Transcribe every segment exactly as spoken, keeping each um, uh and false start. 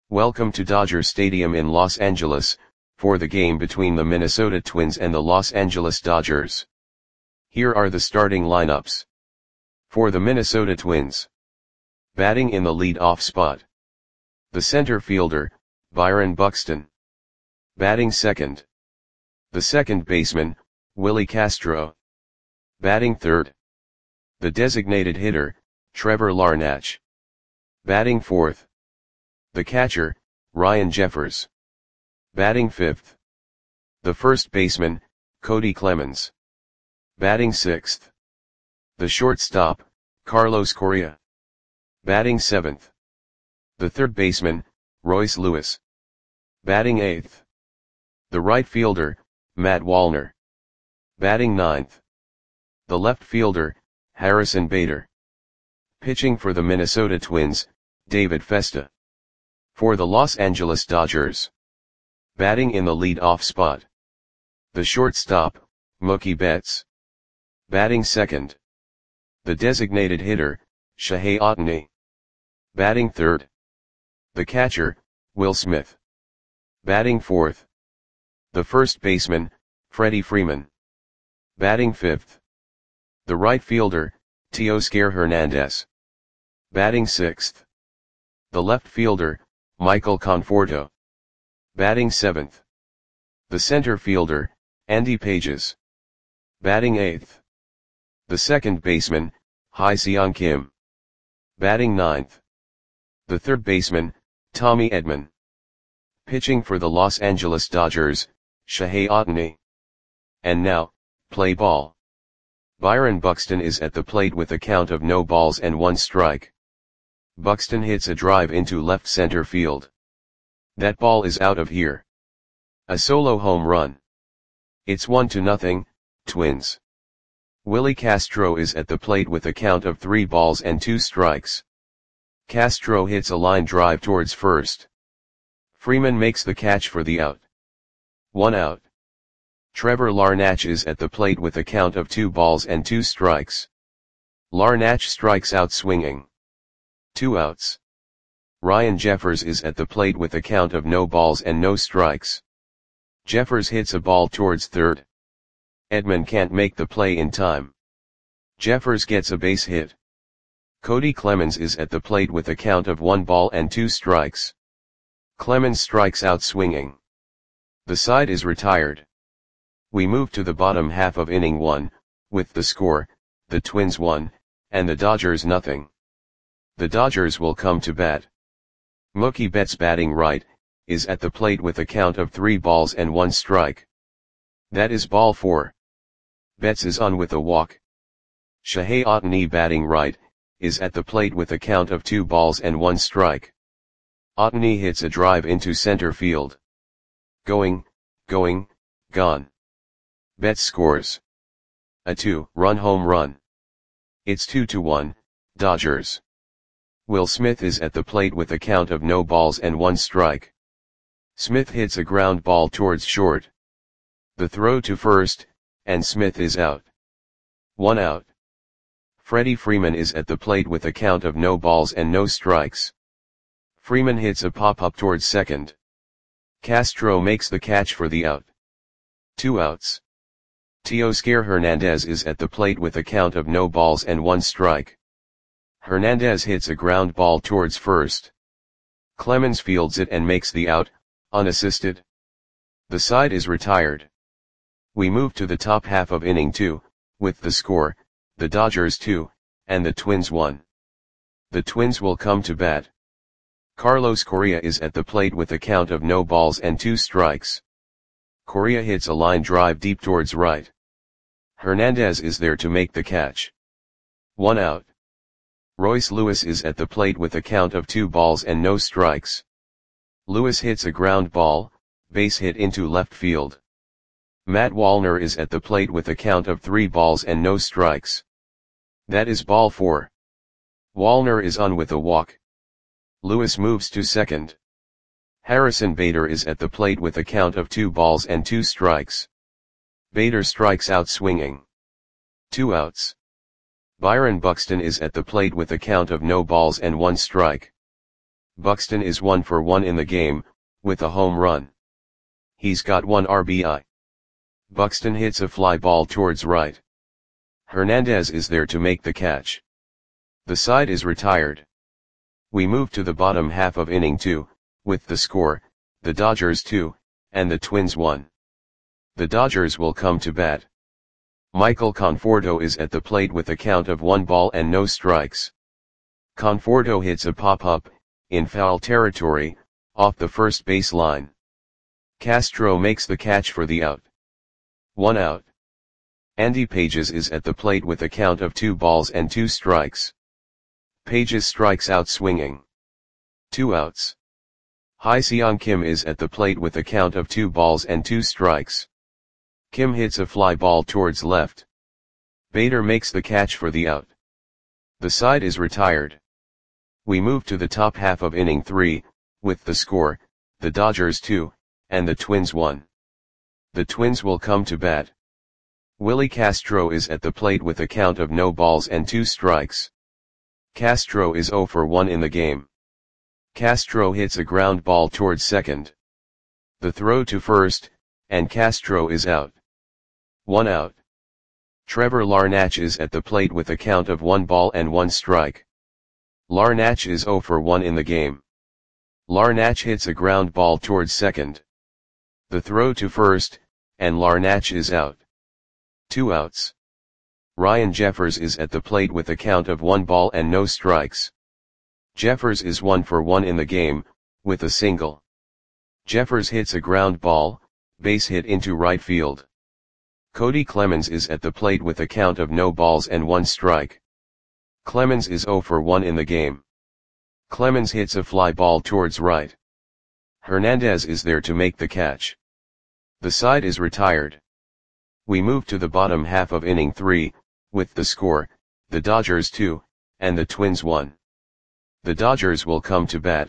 Welcome to Dodger Stadium in Los Angeles, for the game between the Minnesota Twins and the Los Angeles Dodgers. Here are the starting lineups. For the Minnesota Twins. Batting in the lead-off spot. The center fielder, Byron Buxton. Batting second. The second baseman, Willie Castro. Batting third. The designated hitter, Trevor Larnach. Batting fourth. The catcher, Ryan Jeffers. Batting fifth. The first baseman, Cody Clemens. Batting sixth. The shortstop, Carlos Correa. Batting seventh. The third baseman, Royce Lewis. Batting eighth. The right fielder, Matt Wallner. Batting ninth. The left fielder, Harrison Bader. Pitching for the Minnesota Twins, David Festa. For the Los Angeles Dodgers. Batting in the lead-off spot. The shortstop, Mookie Betts. Batting second. The designated hitter, Shohei Ohtani. Batting third. The catcher, Will Smith. Batting fourth. The first baseman, Freddie Freeman. Batting fifth. The right fielder, Teoscar Hernandez. Batting sixth. The left fielder, Michael Conforto. Batting seventh. The center fielder, Andy Pages. Batting eighth. The second baseman, Hye-Seong Kim. Batting ninth. The third baseman, Tommy Edman. Pitching for the Los Angeles Dodgers, Shohei Ohtani. And now, play ball. Byron Buxton is at the plate with a count of no balls and one strike. Buxton hits a drive into left center field. That ball is out of here. A solo home run. It's one to nothing, Twins. Willie Castro is at the plate with a count of three balls and two strikes. Castro hits a line drive towards first. Freeman makes the catch for the out. One out. Trevor Larnach is at the plate with a count of two balls and two strikes. Larnach strikes out swinging. Two outs. Ryan Jeffers is at the plate with a count of no balls and no strikes. Jeffers hits a ball towards third. Edman can't make the play in time. Jeffers gets a base hit. Cody Clemens is at the plate with a count of one ball and two strikes. Clemens strikes out swinging. The side is retired. We move to the bottom half of inning one, with the score, the Twins one, and the Dodgers nothing. The Dodgers will come to bat. Mookie Betts batting right, is at the plate with a count of three balls and one strike. That is ball four. Betts is on with a walk. Shohei Ohtani batting right, is at the plate with a count of two balls and one strike. Ohtani hits a drive into center field. Going, going, gone. Betts scores. A two-run home run. It's two to one, Dodgers. Will Smith is at the plate with a count of no balls and one strike. Smith hits a ground ball towards short. The throw to first, and Smith is out. One out. Freddie Freeman is at the plate with a count of no balls and no strikes. Freeman hits a pop-up towards second. Castro makes the catch for the out. Two outs. Teoscar Hernandez is at the plate with a count of no balls and one strike. Hernandez hits a ground ball towards first. Clemens fields it and makes the out, unassisted. The side is retired. We move to the top half of inning two, with the score, the Dodgers two, and the Twins one. The Twins will come to bat. Carlos Correa is at the plate with a count of no balls and two strikes. Correa hits a line drive deep towards right. Hernandez is there to make the catch. One out. Royce Lewis is at the plate with a count of two balls and no strikes. Lewis hits a ground ball, base hit into left field. Matt Wallner is at the plate with a count of three balls and no strikes. That is ball four. Wallner is on with a walk. Lewis moves to second. Harrison Bader is at the plate with a count of two balls and two strikes. Bader strikes out swinging. Two outs. Byron Buxton is at the plate with a count of no balls and one strike. Buxton is one for one in the game, with a home run. He's got one R B I. Buxton hits a fly ball towards right. Hernandez is there to make the catch. The side is retired. We move to the bottom half of inning two, with the score, the Dodgers two, and the Twins one. The Dodgers will come to bat. Michael Conforto is at the plate with a count of one ball and no strikes. Conforto hits a pop-up, in foul territory, off the first base line. Castro makes the catch for the out. One out. Andy Pages is at the plate with a count of two balls and two strikes. Pages strikes out swinging. Two outs. Hye-Seong Kim is at the plate with a count of two balls and two strikes. Kim hits a fly ball towards left. Bader makes the catch for the out. The side is retired. We move to the top half of inning three, with the score, the Dodgers two, and the Twins one. The Twins will come to bat. Willie Castro is at the plate with a count of no balls and two strikes. Castro is zero for one in the game. Castro hits a ground ball towards second. The throw to first, and Castro is out. One out. Trevor Larnach is at the plate with a count of one ball and one strike. Larnach is zero for one in the game. Larnach hits a ground ball towards second. The throw to first, and Larnach is out. Two outs. Ryan Jeffers is at the plate with a count of one ball and no strikes. Jeffers is one for one in the game, with a single. Jeffers hits a ground ball, base hit into right field. Cody Clemens is at the plate with a count of no balls and one strike. Clemens is zero for one in the game. Clemens hits a fly ball towards right. Hernandez is there to make the catch. The side is retired. We move to the bottom half of inning three, with the score, the Dodgers two, and the Twins one. The Dodgers will come to bat.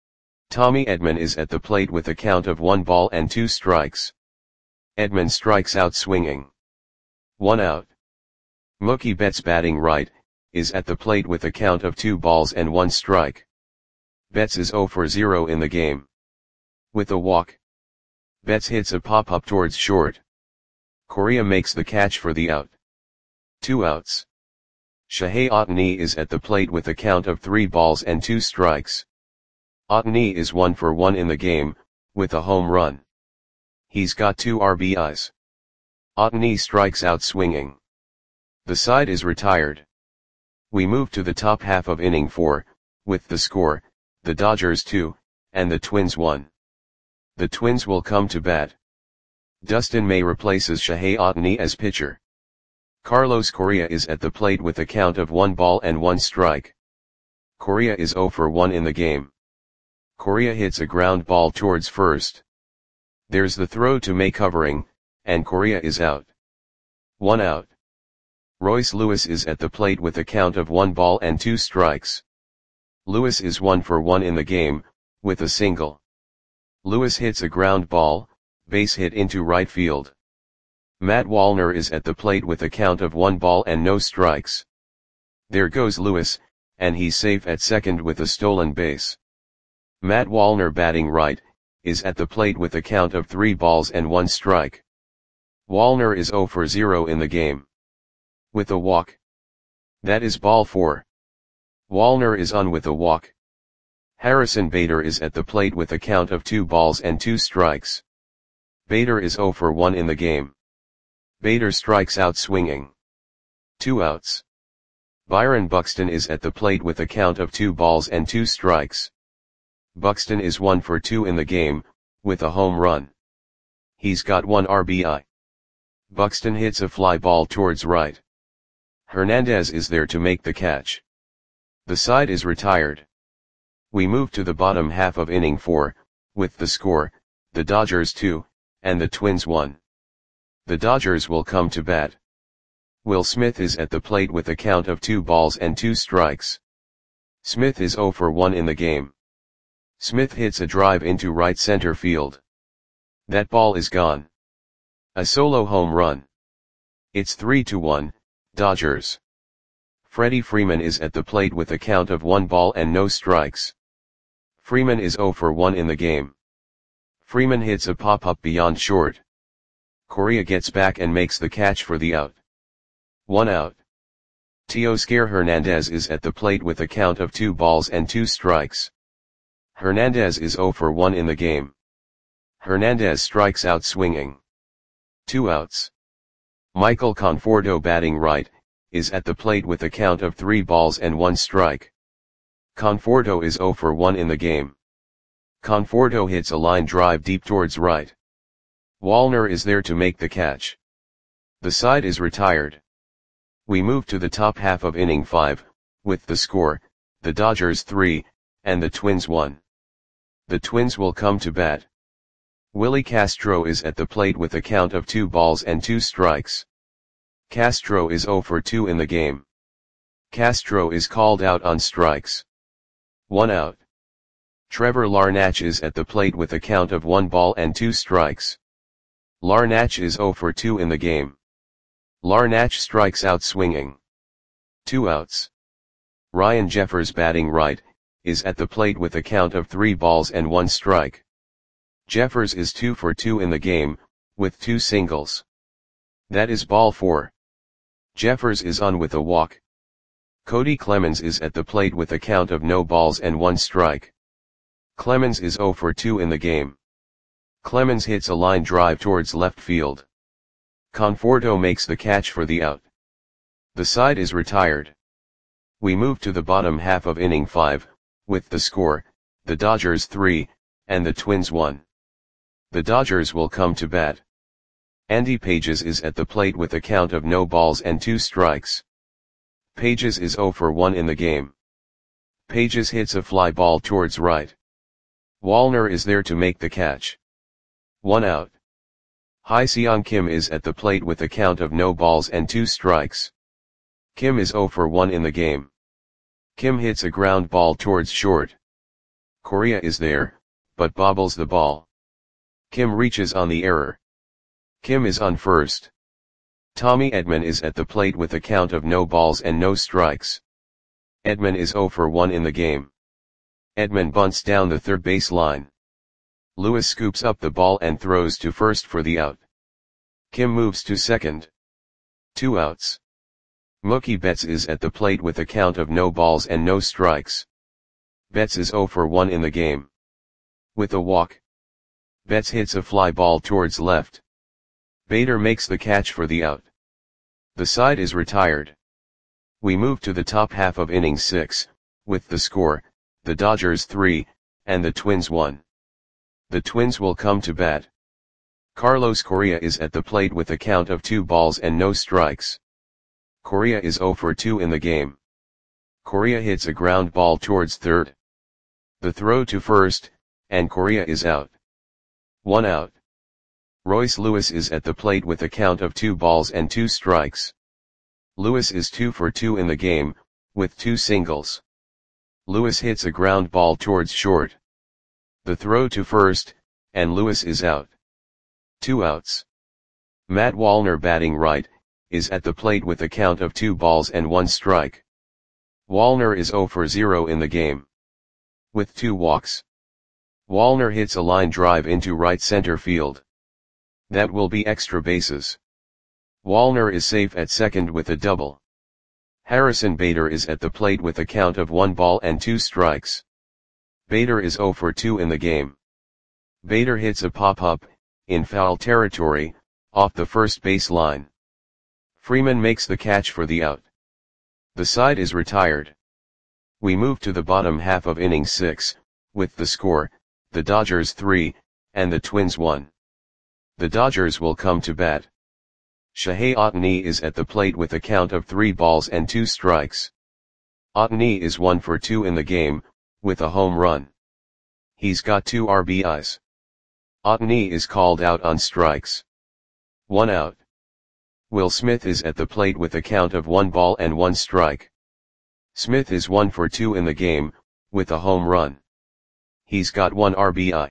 Tommy Edman is at the plate with a count of one ball and two strikes. Edman strikes out swinging. One out. Mookie Betts batting right, is at the plate with a count of two balls and one strike. Betts is zero for zero in the game. With a walk. Betts hits a pop-up towards short. Correa makes the catch for the out. Two outs. Shohei Ohtani is at the plate with a count of three balls and two strikes. Ohtani is one for one in the game, with a home run. He's got two R B Is. Ohtani strikes out swinging. The side is retired. We move to the top half of inning four, with the score, the Dodgers two, and the Twins one. The Twins will come to bat. Dustin May replaces Shohei Ohtani as pitcher. Carlos Correa is at the plate with a count of one ball and one strike. Correa is zero for one in the game. Correa hits a ground ball towards first. There's the throw to May covering, and Correa is out. One out. Royce Lewis is at the plate with a count of one ball and two strikes. Lewis is one for one in the game, with a single. Lewis hits a ground ball, base hit into right field. Matt Wallner is at the plate with a count of one ball and no strikes. There goes Lewis, and he's safe at second with a stolen base. Matt Wallner batting right, is at the plate with a count of three balls and one strike. Wallner is zero for zero in the game. With a walk. That is ball four. Wallner is on with a walk. Harrison Bader is at the plate with a count of two balls and two strikes. Bader is zero for one in the game. Bader strikes out swinging. Two outs. Byron Buxton is at the plate with a count of two balls and two strikes. Buxton is one for two in the game, with a home run. He's got one R B I. Buxton hits a fly ball towards right. Hernandez is there to make the catch. The side is retired. We move to the bottom half of inning four, with the score, the Dodgers two, and the Twins one. The Dodgers will come to bat. Will Smith is at the plate with a count of two balls and two strikes. Smith is zero for one in the game. Smith hits a drive into right center field. That ball is gone. A solo home run. It's three to one, Dodgers. Freddie Freeman is at the plate with a count of one ball and no strikes. Freeman is zero for one in the game. Freeman hits a pop-up beyond short. Correa gets back and makes the catch for the out. One out. Teoscar Hernandez is at the plate with a count of two balls and two strikes. Hernandez is zero for one in the game. Hernandez strikes out swinging. Two outs. Michael Conforto, batting right, is at the plate with a count of three balls and one strike. Conforto is zero for one in the game. Conforto hits a line drive deep towards right. Wallner is there to make the catch. The side is retired. We move to the top half of inning five, with the score, the Dodgers three, and the Twins one. The Twins will come to bat. Willie Castro is at the plate with a count of two balls and two strikes. Castro is zero for two in the game. Castro is called out on strikes. One out. Trevor Larnach is at the plate with a count of one ball and two strikes. Larnach is zero for two in the game. Larnach strikes out swinging. Two outs. Ryan Jeffers, batting right, is at the plate with a count of three balls and one strike. Jeffers is two for two in the game, with two singles. That is ball four. Jeffers is on with a walk. Cody Clemens is at the plate with a count of no balls and one strike. Clemens is zero for two in the game. Clemens hits a line drive towards left field. Conforto makes the catch for the out. The side is retired. We move to the bottom half of inning five, with the score, the Dodgers three, and the Twins one. The Dodgers will come to bat. Andy Pages is at the plate with a count of no balls and two strikes. Pages is zero for one in the game. Pages hits a fly ball towards right. Wallner is there to make the catch. One out. Hye-Seong Kim is at the plate with a count of no balls and two strikes. Kim is zero for one in the game. Kim hits a ground ball towards short. Correa is there, but bobbles the ball. Kim reaches on the error. Kim is on first. Tommy Edman is at the plate with a count of no balls and no strikes. Edman is zero for one in the game. Edman bunts down the third base line. Lewis scoops up the ball and throws to first for the out. Kim moves to second. Two outs. Mookie Betts is at the plate with a count of no balls and no strikes. Betts is zero for one in the game. With a walk. Betts hits a fly ball towards left. Bader makes the catch for the out. The side is retired. We move to the top half of inning six, with the score, the Dodgers three, and the Twins one. The Twins will come to bat. Carlos Correa is at the plate with a count of two balls and no strikes. Correa is zero for two in the game. Correa hits a ground ball towards third. The throw to first, and Correa is out. One out. Royce Lewis is at the plate with a count of two balls and two strikes. Lewis is two for two in the game, with two singles. Lewis hits a ground ball towards short. The throw to first, and Lewis is out. Two outs. Matt Wallner, batting right, is at the plate with a count of two balls and one strike. Wallner is zero for zero in the game. With two walks. Wallner hits a line drive into right center field. That will be extra bases. Wallner is safe at second with a double. Harrison Bader is at the plate with a count of one ball and two strikes. Bader is zero for two in the game. Bader hits a pop-up, in foul territory, off the first base line. Freeman makes the catch for the out. The side is retired. We move to the bottom half of inning six, with the score, the Dodgers three, and the Twins one. The Dodgers will come to bat. Shohei Ohtani is at the plate with a count of three balls and two strikes. Ohtani is one for two in the game, with a home run. He's got two R B Is. Ohtani is called out on strikes. One out. Will Smith is at the plate with a count of one ball and one strike. Smith is one for two in the game, with a home run. He's got one R B I.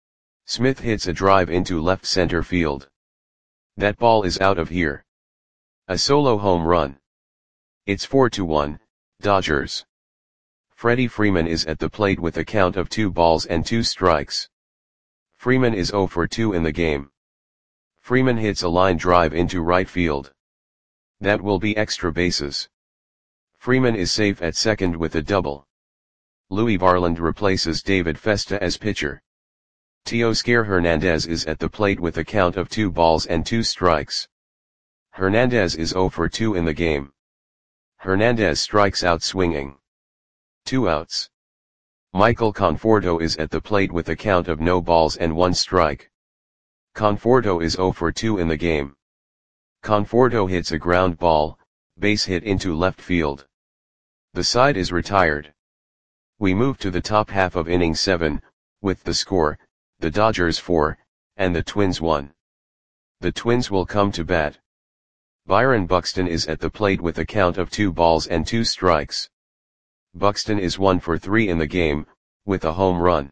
Smith hits a drive into left center field. That ball is out of here. A solo home run. It's four to one, Dodgers. Freddie Freeman is at the plate with a count of two balls and two strikes. Freeman is zero for two in the game. Freeman hits a line drive into right field. That will be extra bases. Freeman is safe at second with a double. Louis Varland replaces David Festa as pitcher. Teoscar Hernandez is at the plate with a count of two balls and two strikes. Hernandez is zero for two in the game. Hernandez strikes out swinging. Two outs. Michael Conforto is at the plate with a count of no balls and one strike. Conforto is zero for two in the game. Conforto hits a ground ball, base hit into left field. The side is retired. We move to the top half of inning seven, with the score, the Dodgers four, and the Twins one. The Twins will come to bat. Byron Buxton is at the plate with a count of two balls and two strikes. Buxton is one for three in the game, with a home run.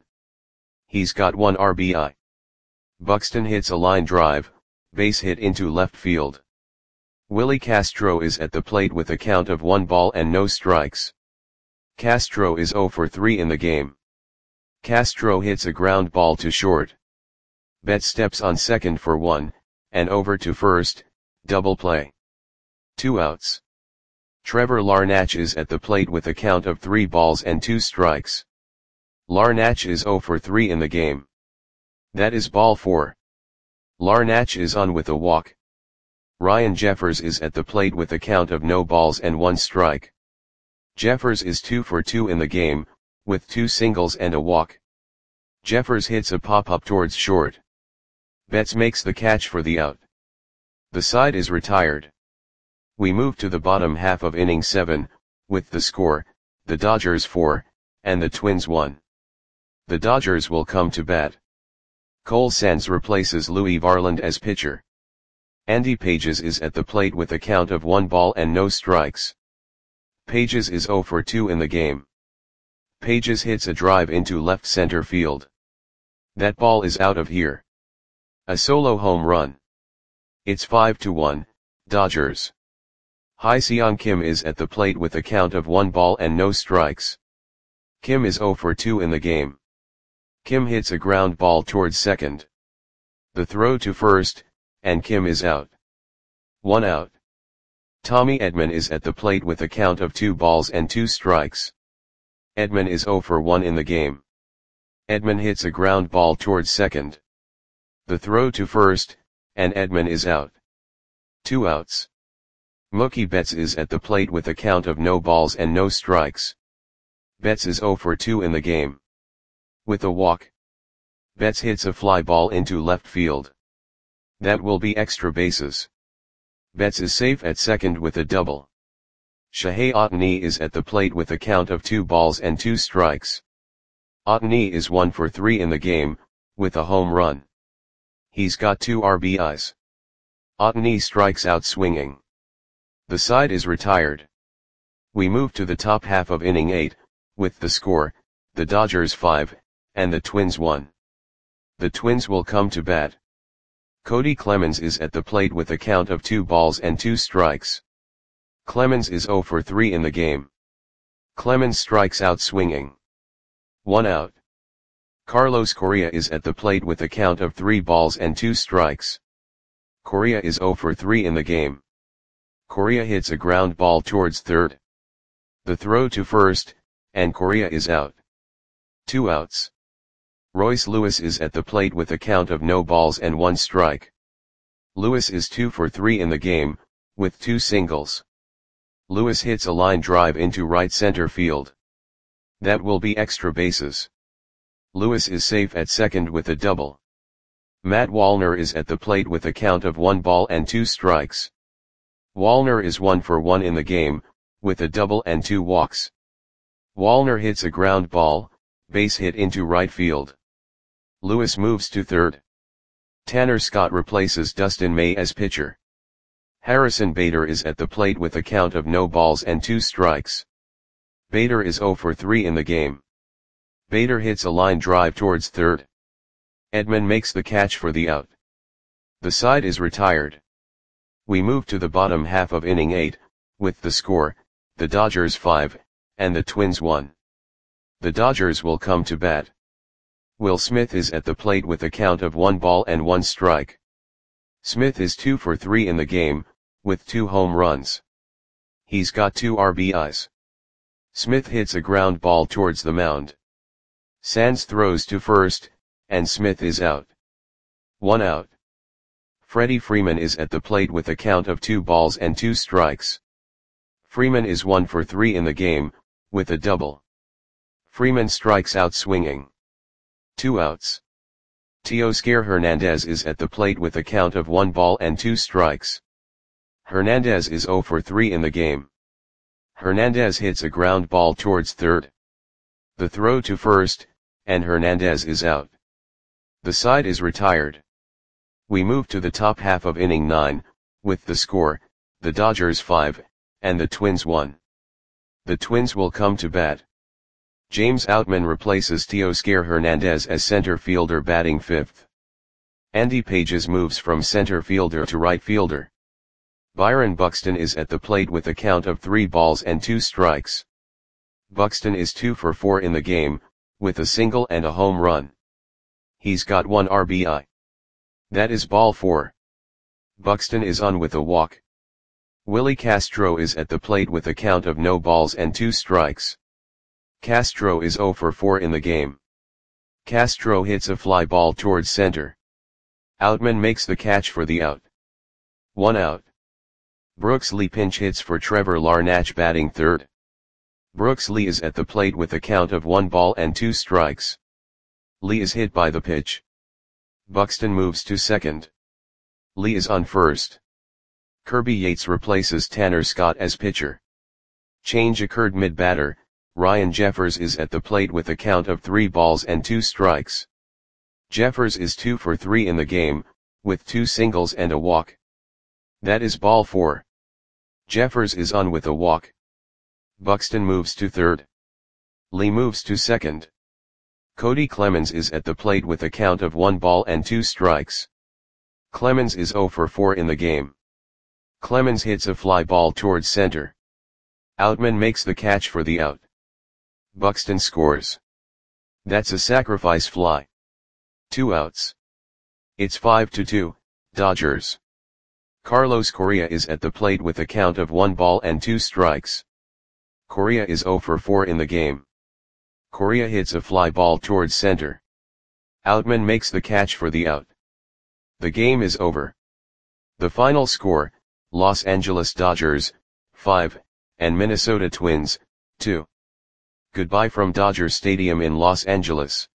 He's got one R B I. Buxton hits a line drive, base hit into left field. Willie Castro is at the plate with a count of one ball and no strikes. Castro is zero for three in the game. Castro hits a ground ball to short. Betts steps on second for one, and over to first, double play. Two outs. Trevor Larnach is at the plate with a count of three balls and two strikes. Larnach is zero for three in the game. That is ball four. Larnach is on with a walk. Ryan Jeffers is at the plate with a count of no balls and one strike. Jeffers is two for two in the game, with two singles and a walk. Jeffers hits a pop-up towards short. Betts makes the catch for the out. The side is retired. We move to the bottom half of inning seven, with the score, the Dodgers four, and the Twins one. The Dodgers will come to bat. Cole Sands replaces Louis Varland as pitcher. Andy Pages is at the plate with a count of one ball and no strikes. Pages is zero for two in the game. Pages hits a drive into left center field. That ball is out of here. A solo home run. It's five to one, Dodgers. Hye-Seong Kim is at the plate with a count of one ball and no strikes. Kim is zero for two in the game. Kim hits a ground ball towards second. The throw to first, and Kim is out. One out. Tommy Edman is at the plate with a count of two balls and two strikes. Edman is zero for one in the game. Edman hits a ground ball towards second. The throw to first, and Edman is out. Two outs. Mookie Betts is at the plate with a count of no balls and no strikes. Betts is zero for two in the game. With a walk. Betts hits a fly ball into left field. That will be extra bases. Betts is safe at second with a double. Shohei Ohtani is at the plate with a count of two balls and two strikes. Ohtani is one for three in the game, with a home run. He's got two R B Is. Ohtani strikes out swinging. The side is retired. We move to the top half of inning eight, with the score, the Dodgers five, and the Twins one. The Twins will come to bat. Cody Clemens is at the plate with a count of two balls and two strikes. Clemens is zero for three in the game. Clemens strikes out swinging. One out. Carlos Correa is at the plate with a count of three balls and two strikes. Correa is zero for three in the game. Correa hits a ground ball towards third. The throw to first, and Correa is out. Two outs. Royce Lewis is at the plate with a count of no balls and one strike. Lewis is two for three in the game, with two singles. Lewis hits a line drive into right center field. That will be extra bases. Lewis is safe at second with a double. Matt Wallner is at the plate with a count of one ball and two strikes. Wallner is one for one in the game, with a double and two walks. Wallner hits a ground ball, base hit into right field. Lewis moves to third. Tanner Scott replaces Dustin May as pitcher. Harrison Bader is at the plate with a count of no balls and two strikes. Bader is zero for three in the game. Bader hits a line drive towards third. Edman makes the catch for the out. The side is retired. We move to the bottom half of inning eight, with the score, the Dodgers five, and the Twins one. The Dodgers will come to bat. Will Smith is at the plate with a count of one ball and one strike. Smith is two for three in the game, with two home runs. He's got two R B Is. Smith hits a ground ball towards the mound. Sands throws to first, and Smith is out. One out. Freddie Freeman is at the plate with a count of two balls and two strikes. Freeman is one for three in the game, with a double. Freeman strikes out swinging. Two outs. Teoscar Hernandez is at the plate with a count of one ball and two strikes. Hernandez is zero for three in the game. Hernandez hits a ground ball towards third. The throw to first, and Hernandez is out. The side is retired. We move to the top half of inning nine, with the score, the Dodgers five, and the Twins one. The Twins will come to bat. James Outman replaces Teoscar Hernandez as center fielder batting fifth. Andy Pages moves from center fielder to right fielder. Byron Buxton is at the plate with a count of three balls and two strikes. Buxton is two for four in the game, with a single and a home run. He's got one R B I. That is ball four. Buxton is on with a walk. Willie Castro is at the plate with a count of no balls and two strikes. Castro is zero for four in the game. Castro hits a fly ball towards center. Outman makes the catch for the out. One out. Brooks Lee pinch hits for Trevor Larnach batting third. Brooks Lee is at the plate with a count of one ball and two strikes. Lee is hit by the pitch. Buxton moves to second. Lee is on first. Kirby Yates replaces Tanner Scott as pitcher. Change occurred mid-batter. Ryan Jeffers is at the plate with a count of three balls and two strikes. Jeffers is two for three in the game, with two singles and a walk. That is ball four. Jeffers is on with a walk. Buxton moves to third. Lee moves to second. Cody Clemens is at the plate with a count of one ball and two strikes. Clemens is zero for four in the game. Clemens hits a fly ball towards center. Outman makes the catch for the out. Buxton scores. That's a sacrifice fly. Two outs. It's five to two, Dodgers. Carlos Correa is at the plate with a count of one ball and two strikes. Correa is zero for four in the game. Correa hits a fly ball towards center. Outman makes the catch for the out. The game is over. The final score, Los Angeles Dodgers, five, and Minnesota Twins, two. Goodbye from Dodger Stadium in Los Angeles.